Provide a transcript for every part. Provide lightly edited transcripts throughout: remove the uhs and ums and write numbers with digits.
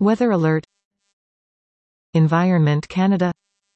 Weather alert. Environment Canada.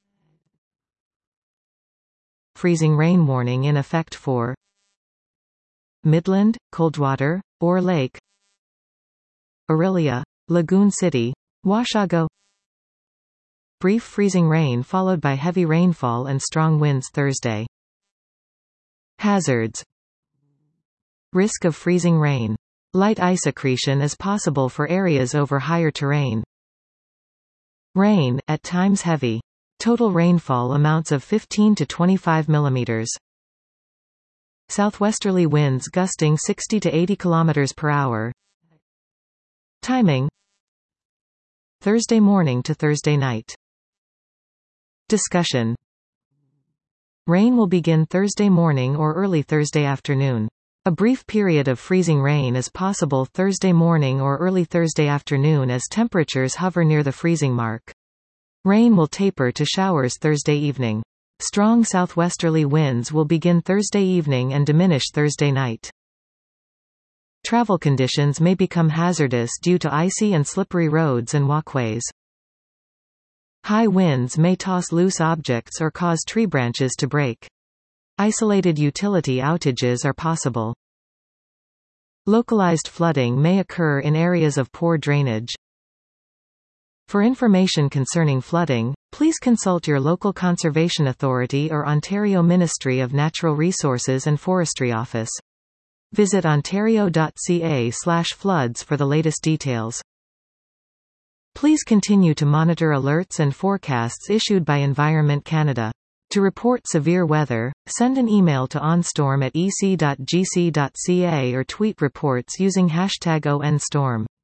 Freezing rain warning in effect for Midland, Coldwater, Orr Lake, Orillia, Lagoon City, Washago. Brief freezing rain followed by heavy rainfall and strong winds Thursday. Hazards. Risk of freezing rain. Light ice accretion is possible for areas over higher terrain. Rain, at times heavy. Total rainfall amounts of 15 to 25 millimeters. Southwesterly winds gusting 60 to 80 kilometers per hour. Timing: Thursday morning to Thursday night. Discussion. Rain will begin Thursday morning or early Thursday afternoon. A brief period of freezing rain is possible Thursday morning or early Thursday afternoon as temperatures hover near the freezing mark. Rain will taper to showers Thursday evening. Strong southwesterly winds will begin Thursday evening and diminish Thursday night. Travel conditions may become hazardous due to icy and slippery roads and walkways. High winds may toss loose objects or cause tree branches to break. Isolated utility outages are possible. Localized flooding may occur in areas of poor drainage. For information concerning flooding, please consult your local conservation authority or Ontario Ministry of Natural Resources and Forestry Office. Visit ontario.ca/floods for the latest details. Please continue to monitor alerts and forecasts issued by Environment Canada. To report severe weather, send an email to onstorm@ec.gc.ca or tweet reports using #ONStorm.